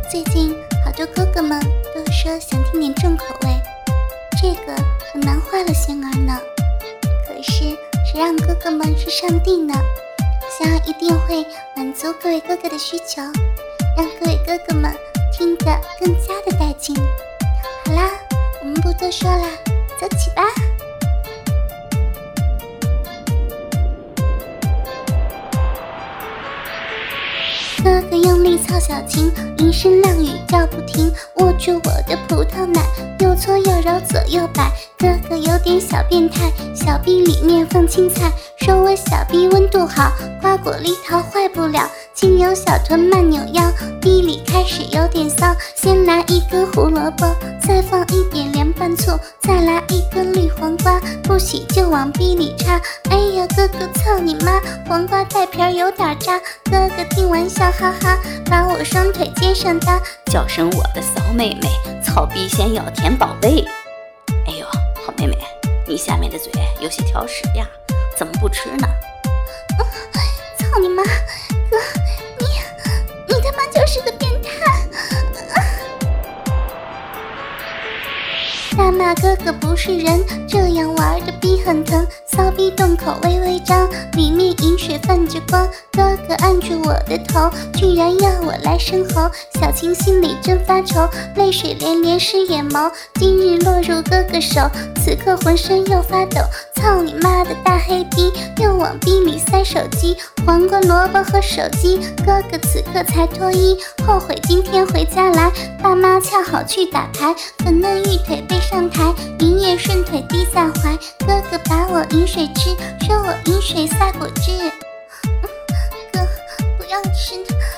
最近好多哥哥们都说想听点重口味，这个很难坏了仙儿呢。可是谁让哥哥们是上帝呢？仙儿一定会满足各位哥哥的需求，让各位哥哥们听得更加的带劲。好啦，我们不多说了，走起吧。哥哥用力操小琴，一声浪语叫不停，握住我的葡萄奶，右搓右揉左右摆。哥哥有点小变态，小臂里面放青菜，说我小臂温度好，瓜果梨桃坏不了，经由小臀慢扭腰，臂里开始有点骚，先来一根胡萝卜，再放一点凉拌醋，再来一根绿黄瓜，不洗就往逼里插。哎呀，哥哥操你妈，黄瓜带皮儿有点渣。哥哥听完笑哈哈，把我双腿接上搭， 叫声我的骚妹妹，操逼先要舔宝贝。哎呦，好妹妹，你下面的嘴有些挑食呀，怎么不吃呢？ 操你妈，哥，你他妈就是个变态！大骂哥哥不是人，这样玩的逼很疼，骚逼洞口微微张，里面饮水泛着光。哥哥按住我的头，居然要我来生喉，小青心里真发愁，泪水连连湿眼眸。今日落入哥哥手，此刻浑身又发抖。操你妈的大黑逼，又往逼里塞手机，黄瓜萝卜和手机。哥哥此刻才脱衣，后悔今天回家来，爸妈恰好去打牌，粉嫩玉腿背上台，一夜顺腿低下怀。哥哥把我饮水吃，说我饮水撒果汁。哥，不要吃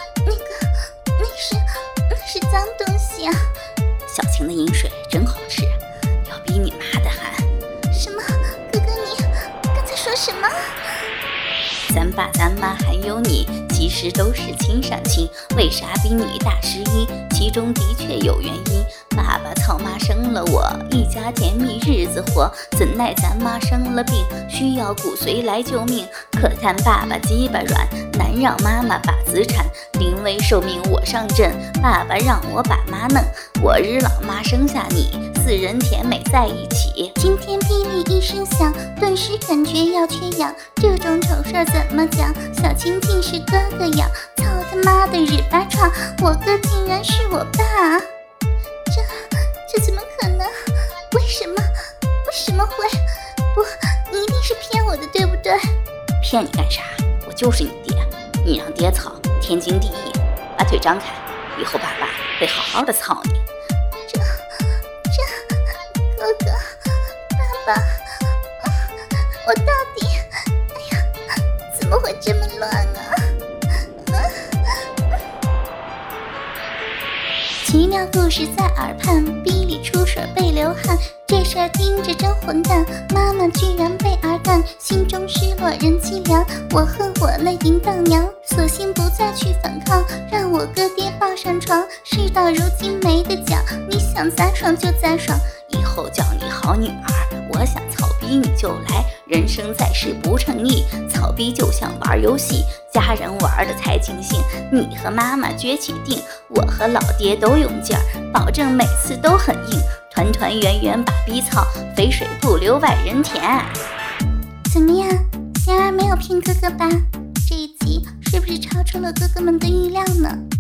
那是脏东西啊。 小晴的饮水真好吃，要比你妈的寒。 什么？哥哥你刚才说什么？ 咱爸咱妈还有你，其实都是亲上亲，为啥比你大11？其中的确有原因。爸爸操妈生了我，一家甜蜜日子活，怎奈咱妈生了病，需要骨髓来救命。可叹爸爸鸡巴软，难让妈妈把子产，临危受命我上阵，爸爸让我把妈弄，我日老妈生下你，四人甜美在一起。 今天霹雳一声响，顿时感觉要缺氧，这种丑事怎么讲？小青竟是哥哥养，操他妈的日巴创，我哥竟然是我爸！这怎么可能？为什么会？不，你一定是骗我的，对不对？ 骗你干啥？我就是你爹，你让爹操，天经地义。把腿张开，以后爸爸会好好的操你。 哥哥，爸爸，我到底，哎呀，怎么会这么乱啊？奇妙故事在耳畔，逼里出水被流汗，这事儿听着真混蛋。妈妈居然被儿干，心中失落人凄凉。我恨我那淫荡娘，索性不再去反抗，让我哥爹抱上床。事到如今没得讲，你想咋爽就咋爽。 以后叫你好女儿，我想操逼你就来，人生在世不称意，操逼就像玩游戏，家人玩的才尽兴。你和妈妈撅起腚，我和老爹都用劲儿，保证每次都很硬，团团圆圆把逼操，肥水不流外人田。 怎么样，仙儿没有骗哥哥吧？这一集是不是超出了哥哥们的预料呢？